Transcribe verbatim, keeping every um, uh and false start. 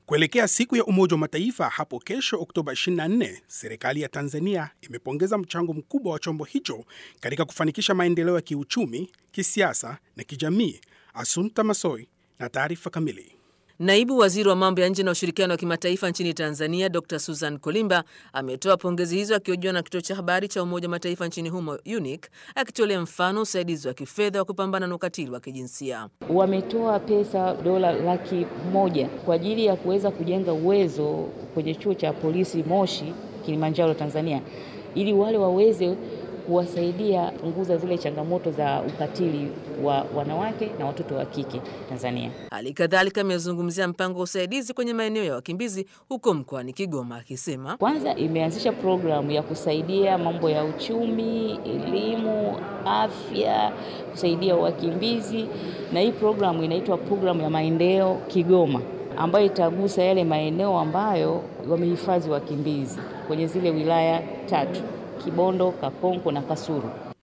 Kuelekea siku ya Umoja wa Mataifa hapo kesho Oktoba ishirini na nne, serikali ya Tanzania imepongeza mchango mkubwa wa chombo hicho katika kufanikisha maendeleo ya kiuchumi, kisiasa na kijamii. Assumpta Massoi na taarifa kamili. Naibu Waziri wa Mambo ya Nje na Ushirikiano wa Kimataifa nchini Tanzania, Doctor Susan Kolimba, ametoa pongezi hizo akihojiwa na kituo cha habari cha Umoja wa Mataifa nchini humo U N I C, akitolea mfano usaidizi wa kifedha wa kupambana na ukatili wa kijinsia. Wametoa pesa dola laki moja kwa ajili ya kuweza kujenga uwezo kwenye chuo cha polisi Moshi, Kilimanjaro, Tanzania, ili wale waweze kuwasaidia kupunguza zile changamoto za ukatili wa wanawake na watoto wa kike Tanzania. Hali kadhalika amezungumzia mpango wa usaidizi kwenye maeneo ya wakimbizi huko mkoani Kigoma, akisema kwanza imeanzisha programu ya kusaidia mambo ya uchumi, elimu, afya, kusaidia wakimbizi, na hii programu inaitwa programu ya maendeleo Kigoma, ambayo itagusa yale maeneo ambayo wamehifadhi wakimbizi kwenye zile wilaya tatu: Kibondo, Kakonko na Kasulu.